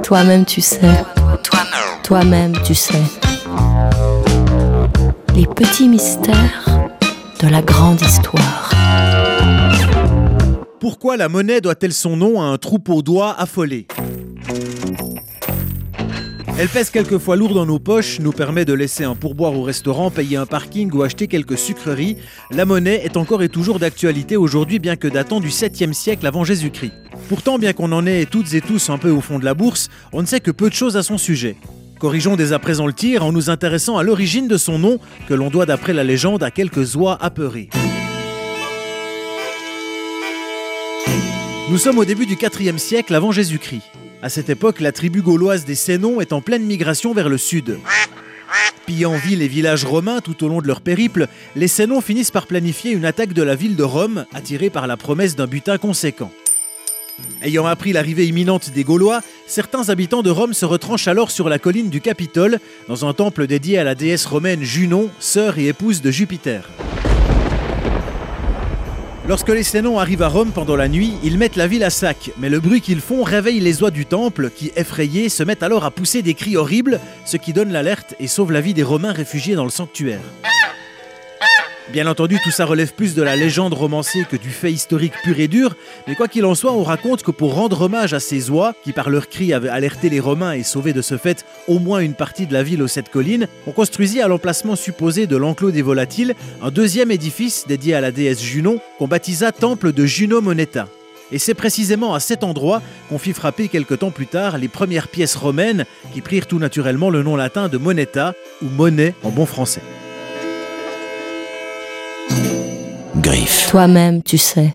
Toi-même tu sais. Toi-même tu sais. Les petits mystères de la grande histoire. Pourquoi la monnaie doit-elle son nom à un troupeau d'oies affolés ? Elle pèse quelquefois lourd dans nos poches, nous permet de laisser un pourboire au restaurant, payer un parking ou acheter quelques sucreries. La monnaie est encore et toujours d'actualité aujourd'hui, bien que datant du 7e siècle avant Jésus-Christ. Pourtant, bien qu'on en ait toutes et tous un peu au fond de la bourse, on ne sait que peu de choses à son sujet. Corrigeons dès à présent le tir en nous intéressant à l'origine de son nom, que l'on doit d'après la légende à quelques oies apeurées. Nous sommes au début du 4e siècle avant Jésus-Christ. À cette époque, la tribu gauloise des Sénons est en pleine migration vers le sud. Pillant villes et villages romains tout au long de leur périple, les Sénons finissent par planifier une attaque de la ville de Rome, attirés par la promesse d'un butin conséquent. Ayant appris l'arrivée imminente des Gaulois, certains habitants de Rome se retranchent alors sur la colline du Capitole, dans un temple dédié à la déesse romaine Junon, sœur et épouse de Jupiter. Lorsque les Sénons arrivent à Rome pendant la nuit, ils mettent la ville à sac, mais le bruit qu'ils font réveille les oies du temple qui, effrayés, se mettent alors à pousser des cris horribles, ce qui donne l'alerte et sauve la vie des Romains réfugiés dans le sanctuaire. Bien entendu, tout ça relève plus de la légende romancée que du fait historique pur et dur, mais quoi qu'il en soit, on raconte que pour rendre hommage à ces oies, qui par leurs cris avaient alerté les Romains et sauvé de ce fait au moins une partie de la ville aux 7 collines, on construisit à l'emplacement supposé de l'enclos des volatiles un deuxième édifice dédié à la déesse Junon, qu'on baptisa Temple de Juno Moneta. Et c'est précisément à cet endroit qu'on fit frapper quelque temps plus tard les premières pièces romaines qui prirent tout naturellement le nom latin de moneta, ou monnaie en bon français. Griffe. Toi-même tu sais.